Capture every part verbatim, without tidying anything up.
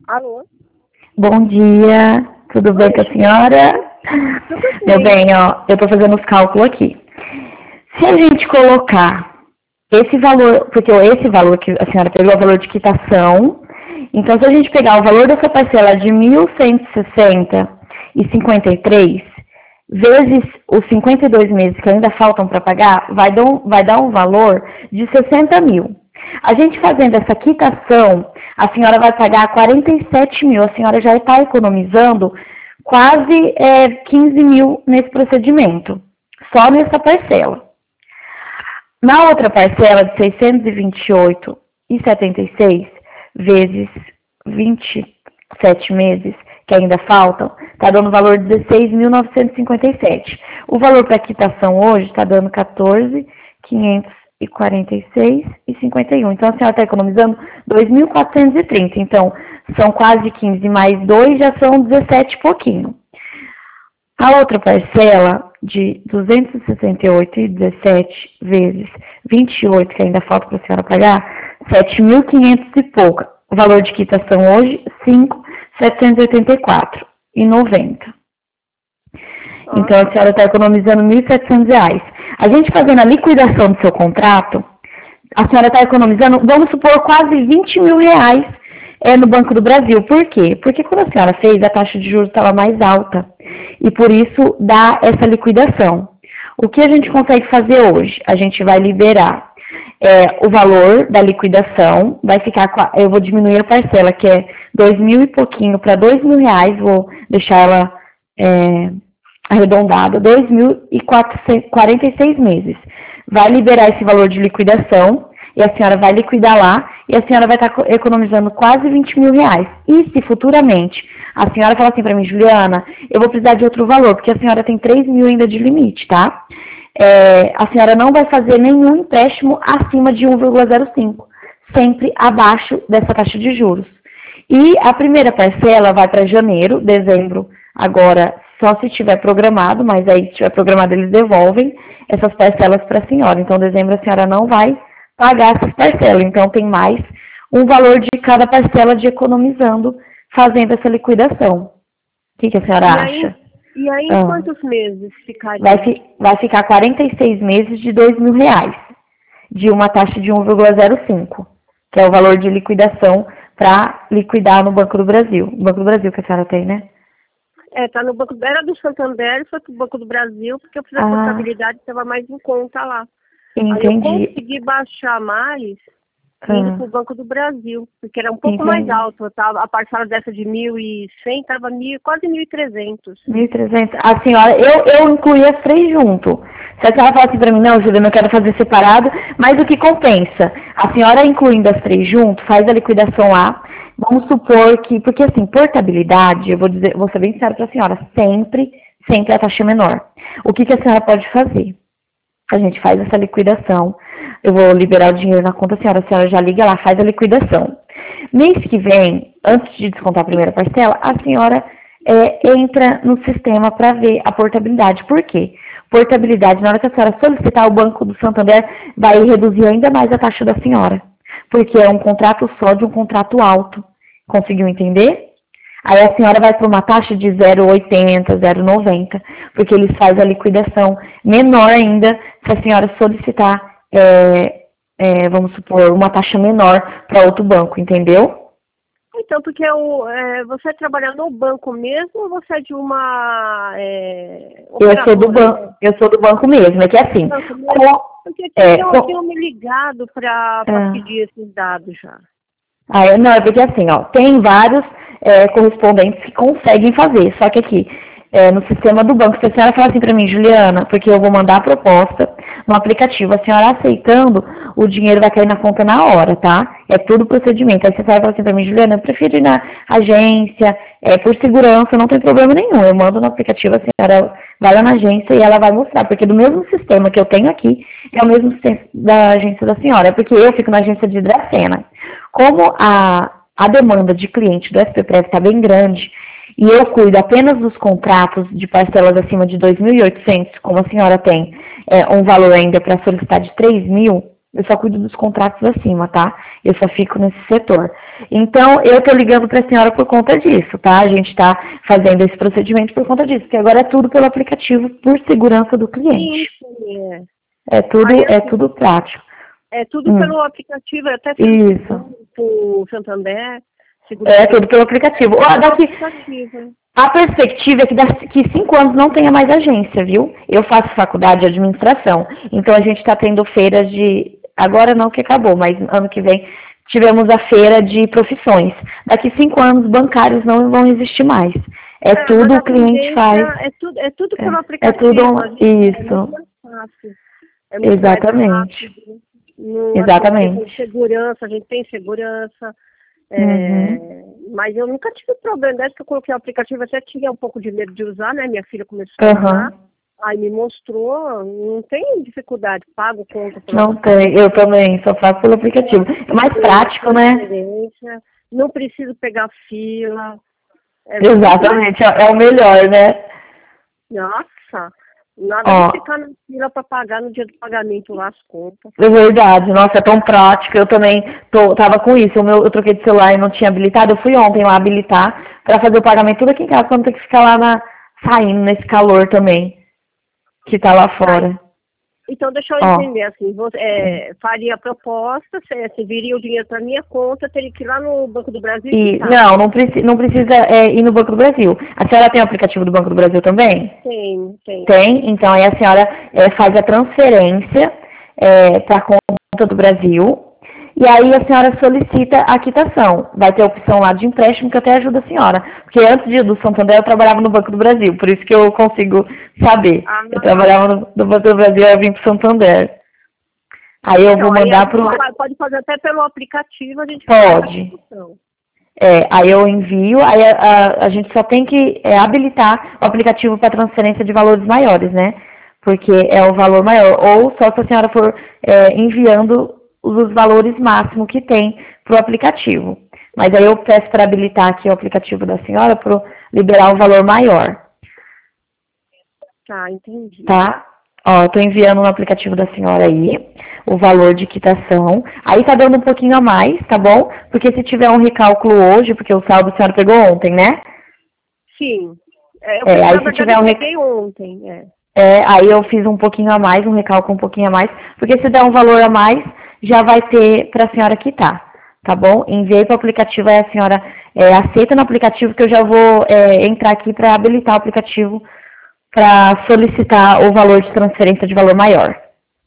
Alô? Bom dia, tudo bem com a senhora? Tudo Meu bem. bem, ó, eu tô fazendo os cálculos aqui. Se a gente colocar esse valor, porque esse valor que a senhora pegou é o valor de quitação, então se a gente pegar o valor dessa parcela de mil cento e sessenta e cinquenta e três, vezes os cinquenta e dois meses que ainda faltam para pagar, vai dar, um, vai dar um valor de sessenta mil. A gente fazendo essa quitação, a senhora vai pagar quarenta e sete mil. A senhora já está economizando quase é, quinze mil nesse procedimento, só nessa parcela. Na outra parcela de seiscentos e vinte e oito reais e setenta e seis vezes vinte e sete meses que ainda faltam, está dando valor de dezesseis mil novecentos e cinquenta e sete. O valor para quitação hoje está dando quatorze mil quinhentos e quarenta e seis reais e cinquenta e um. Então a senhora está economizando dois mil quatrocentos e trinta. Então são quase quinze mais dois, já são dezessete e pouquinho. A outra parcela de duzentos e sessenta e oito reais e dezessete vezes vinte e oito, que ainda falta para a senhora pagar, sete mil e quinhentos e pouco. O valor de quitação hoje, cinco mil setecentos e oitenta e quatro reais e noventa. Então a senhora está economizando mil e setecentos reais. A gente fazendo a liquidação do seu contrato, a senhora está economizando, vamos supor, quase vinte mil reais é, no Banco do Brasil. Por quê? Porque quando a senhora fez, a taxa de juros estava mais alta. E por isso dá essa liquidação. O que a gente consegue fazer hoje? A gente vai liberar é, o valor da liquidação, vai ficar, eu vou diminuir a parcela, que é dois mil e pouquinho para dois mil reais, vou deixar ela é, arredondada, dois mil e quarenta e seis meses. Vai liberar esse valor de liquidação, e a senhora vai liquidar lá, e a senhora vai estar economizando quase vinte mil reais. E se futuramente a senhora fala assim para mim, Juliana, eu vou precisar de outro valor, porque a senhora tem três mil ainda de limite, tá? É, a senhora não vai fazer nenhum empréstimo acima de um vírgula zero cinco, sempre abaixo dessa taxa de juros. E a primeira parcela vai para janeiro, dezembro, agora só se tiver programado, mas aí se tiver programado eles devolvem essas parcelas para a senhora. Então, dezembro a senhora não vai pagar essas parcelas, então tem mais um valor de cada parcela de economizando, fazendo essa liquidação. O que, que a senhora e aí, acha? E aí, ah. quantos meses ficaria? Vai, fi, vai ficar quarenta e seis meses de dois mil reais, de uma taxa de um vírgula zero cinco, que é o valor de liquidação para liquidar no Banco do Brasil. No Banco do Brasil que a senhora tem, né? É, tá no Banco, era do Santander, foi pro Banco do Brasil, porque eu fiz a ah. contabilidade, estava mais em conta lá. Entendi. Aí eu consegui baixar mais indo ah. pro Banco do Brasil, porque era um pouco Entendi. mais alto. Tava, a parcela dessa de mil e cem estava quase mil e trezentos. mil e trezentos. A senhora, eu, eu incluí as três junto. Se a senhora fala assim para mim, não, Juliana, eu quero fazer separado, mas o que compensa? A senhora incluindo as três junto, faz a liquidação lá. Vamos supor que, porque assim, portabilidade, eu vou dizer, vou ser bem sincera para a senhora, sempre, sempre a taxa é menor. O que, que a senhora pode fazer? A gente faz essa liquidação, eu vou liberar o dinheiro na conta, a senhora, a senhora já liga lá, faz a liquidação. Mês que vem, antes de descontar a primeira parcela, a senhora é, entra no sistema para ver a portabilidade. Por quê? Portabilidade, na hora que a senhora solicitar, o Banco do Santander vai reduzir ainda mais a taxa da senhora, porque é um contrato só de um contrato alto. Conseguiu entender? Aí a senhora vai para uma taxa de zero vírgula oitenta, zero vírgula noventa, porque eles fazem a liquidação menor ainda se a senhora solicitar, é, é, vamos supor, uma taxa menor para outro banco, entendeu? Então, porque eu, é, você trabalha no banco mesmo ou você é de uma é, eu sou do banco, eu sou do banco mesmo, é que assim. Com, porque é, eu tenho me ligado para é. pedir esses dados já. Ah, não, é porque assim, ó, tem vários é, correspondentes que conseguem fazer, só que aqui, é, no sistema do banco, se a senhora falar assim para mim, Juliana, porque eu vou mandar a proposta no aplicativo, a senhora aceitando, o dinheiro vai cair na conta na hora, tá? É tudo procedimento. Aí se a senhora falar assim para mim, Juliana, eu prefiro ir na agência, é, por segurança, não tem problema nenhum, eu mando no aplicativo, a senhora vai lá na agência e ela vai mostrar, porque do mesmo sistema que eu tenho aqui, é o mesmo sistema da agência da senhora, é porque eu fico na agência de Dracena. Como a, a demanda de cliente do S P Prev está bem grande e eu cuido apenas dos contratos de parcelas acima de dois mil e oitocentos, como a senhora tem é, um valor ainda para solicitar de três mil, eu só cuido dos contratos acima, tá? Eu só fico nesse setor. Então, eu tô ligando para a senhora por conta disso, tá? A gente está fazendo esse procedimento por conta disso, porque agora é tudo pelo aplicativo, por segurança do cliente. Sim, é. É tudo, Aí, é assim, tudo prático. É tudo Hum. pelo aplicativo, eu até Isso. o Santander. É tudo pelo aplicativo. Ó, daqui, aplicativo. a perspectiva é que daqui cinco anos não tenha mais agência, viu? Eu faço faculdade de administração, então a gente está tendo feiras de... Agora não que acabou, mas ano que vem tivemos a feira de profissões. Daqui cinco anos bancários não vão existir mais. É, é tudo o cliente faz. É tudo, é tudo pelo é, aplicativo. É tudo isso. É muito mais fácil. É muito Exatamente. Mais rápido. Não, Exatamente. Assim, segurança, a gente tem segurança. É, uhum. Mas eu nunca tive problema. Desde que eu coloquei o aplicativo, eu até tinha um pouco de medo de usar, né? Minha filha começou a usar. Uhum. Aí me mostrou, não tem dificuldade, pago conta. Não tem, eu também, só faço pelo aplicativo. É mais prático, né? Não preciso pegar fila. É Exatamente, é, é o melhor, né? Nossa, nada Ó, de ficar na fila para pagar no dia do pagamento lá as contas. É verdade, nossa, é tão prático. Eu também tô, tava com isso. O meu, eu troquei de celular e não tinha habilitado. Eu fui ontem lá habilitar para fazer o pagamento tudo aqui em casa, para não ter que ficar lá na, saindo nesse calor também, que tá lá fora. Então, deixa eu Ó, entender, assim, você é, faria a proposta, você, você viria o dinheiro para minha conta, teria que ir lá no Banco do Brasil e, tá. Não, não, preci, não precisa é, ir no Banco do Brasil. A senhora tem o aplicativo do Banco do Brasil também? Tem, tem. Tem, então aí a senhora é, faz a transferência é, para a conta do Brasil, e aí a senhora solicita a quitação. Vai ter a opção lá de empréstimo que até ajuda a senhora. Porque antes de do Santander eu trabalhava no Banco do Brasil, por isso que eu consigo saber. Ah, eu trabalhava no, no Banco do Brasil e eu vim para o Santander. Aí eu então, vou mandar para o... Pode fazer até pelo aplicativo, a gente pode. É, aí eu envio, aí a, a, a gente só tem que é, habilitar o aplicativo para transferência de valores maiores, né? Porque é o valor maior. Ou só se a senhora for é, enviando os valores máximos que tem para o aplicativo. Mas aí eu peço para habilitar aqui o aplicativo da senhora para liberar o valor maior. Tá, entendi. Tá? Ó, eu tô enviando no aplicativo da senhora aí o valor de quitação. Aí tá dando um pouquinho a mais, tá bom? Porque se tiver um recálculo hoje, porque o saldo a senhora pegou ontem, né? Sim. É, eu é, aí se tiver um peguei ontem, é. É, aí eu fiz um pouquinho a mais, um recálculo um pouquinho a mais, porque se der um valor a mais, já vai ter para a senhora quitar, tá bom? Enviei para o aplicativo, aí a senhora é, aceita no aplicativo, que eu já vou é, entrar aqui para habilitar o aplicativo para solicitar o valor de transferência de valor maior.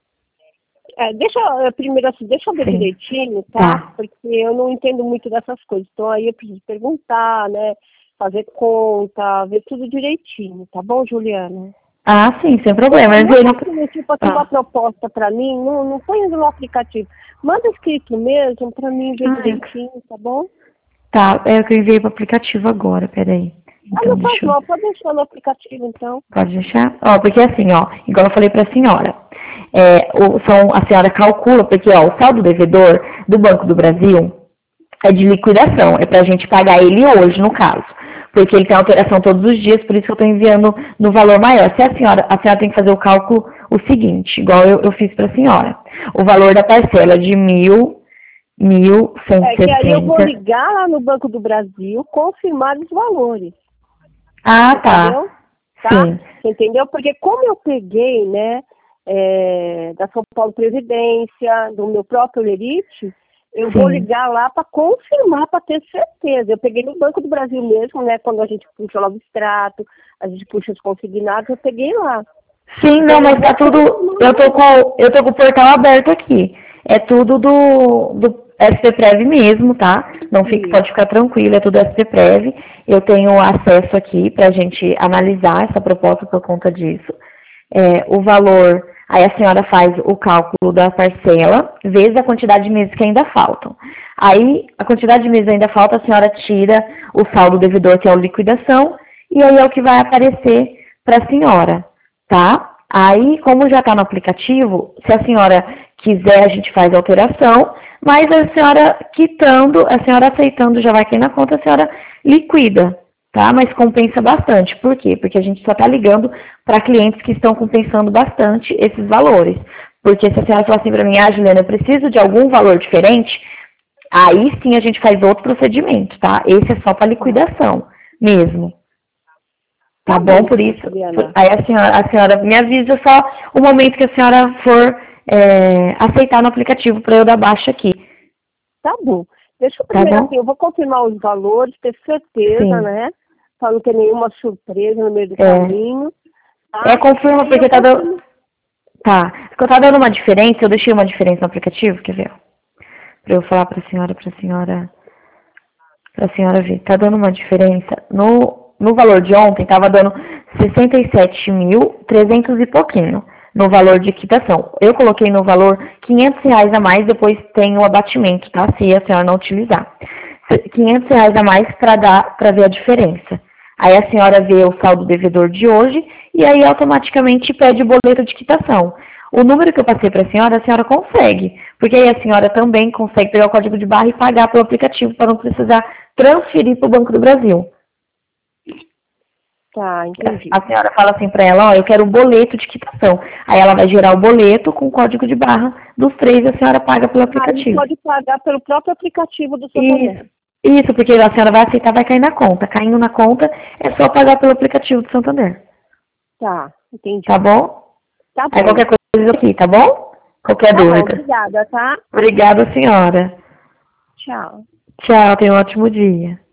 É, deixa, primeiro assim, deixa eu ver Sim. direitinho, tá? tá? Porque eu não entendo muito dessas coisas, então aí eu preciso perguntar, né? Fazer conta, ver tudo direitinho, tá bom, Juliana? Ah, sim, sem problema. Não, não, não, tipo assim, ah. uma proposta para mim, não, não põe no aplicativo. Manda escrito mesmo para mim ver ah, direitinho, tá bom? Tá, é o que eu enviei para o aplicativo agora, peraí. Então, ah, não faz mal, eu... pode deixar no aplicativo, então. Pode deixar? Ó, porque assim, ó, igual eu falei para a senhora, é, o, são, a senhora calcula, porque ó, o saldo devedor do Banco do Brasil é de liquidação, é para a gente pagar ele hoje, no caso. Porque ele tem alteração todos os dias, por isso que eu estou enviando no valor maior. Se a senhora, a senhora tem que fazer o cálculo o seguinte, igual eu, eu fiz para a senhora. O valor da parcela de mil, mil cento e sessenta. É que aí eu vou ligar lá no Banco do Brasil, confirmar os valores. Ah, tá. Entendeu? Tá? Sim. Entendeu? Porque como eu peguei, né, é, da São Paulo Previdência, do meu próprio Lerite, eu Sim. vou ligar lá para confirmar, para ter certeza. Eu peguei no Banco do Brasil mesmo, né? Quando a gente puxa lá o extrato, a gente puxa os consignados, eu peguei lá. Sim, não, mas tá tudo. Eu tô com, eu tô com o portal aberto aqui. É tudo do, do S P Prev mesmo, tá? Não fique, pode ficar tranquilo, é tudo S P Prev. Eu tenho acesso aqui pra gente analisar essa proposta por conta disso. É, o valor. Aí a senhora faz o cálculo da parcela, vezes a quantidade de meses que ainda faltam. Aí, a quantidade de meses ainda falta, a senhora tira o saldo devedor, que é a liquidação, e aí é o que vai aparecer para a senhora, tá? Aí, como já está no aplicativo, se a senhora quiser, a gente faz a alteração, mas a senhora quitando, a senhora aceitando, já vai cair na conta, a senhora liquida. Tá? Mas compensa bastante. Por quê? Porque a gente só está ligando para clientes que estão compensando bastante esses valores. Porque se a senhora falar assim para mim, ah, Juliana, eu preciso de algum valor diferente, aí sim a gente faz outro procedimento, tá? Esse é só para liquidação mesmo. Tá, tá bom, bom? Por isso, por, aí a senhora, a senhora me avisa só o momento que a senhora for é, aceitar no aplicativo para eu dar baixa aqui. Tá bom. Deixa eu primeiro tá assim, eu vou confirmar os valores, ter certeza, sim. né? Para não ter nenhuma surpresa no meio do é. caminho. Tá? É, confirma, porque tá dando... Tá. Porque eu tá dando uma diferença, eu deixei uma diferença no aplicativo, quer ver? Para eu falar para a senhora, para a senhora... Para a senhora ver. Tá dando uma diferença. No, no valor de ontem, tava dando sessenta e sete mil, trezentos e pouquinho. No valor de quitação. Eu coloquei no valor quinhentos reais a mais, depois tem o abatimento, tá? Se a senhora não utilizar. quinhentos reais a mais para dar, para ver a diferença. Aí a senhora vê o saldo devedor de hoje e aí automaticamente pede o boleto de quitação. O número que eu passei para a senhora, a senhora consegue. Porque aí a senhora também consegue pegar o código de barra e pagar pelo aplicativo para não precisar transferir para o Banco do Brasil. Tá, entendi. A senhora fala assim para ela, ó, eu quero o boleto de quitação. Aí ela vai gerar o boleto com o código de barra dos três e a senhora paga pelo aplicativo. Aí pode pagar pelo próprio aplicativo do Santander. Isso, isso, porque a senhora vai aceitar, vai cair na conta. Caindo na conta, é só pagar pelo aplicativo do Santander. Tá, entendi. Tá bom? Tá bom. Aí qualquer coisa aqui, tá bom? Qualquer tá dúvida. Bom, obrigada, tá? Obrigada, senhora. Tchau. Tchau, tenha um ótimo dia.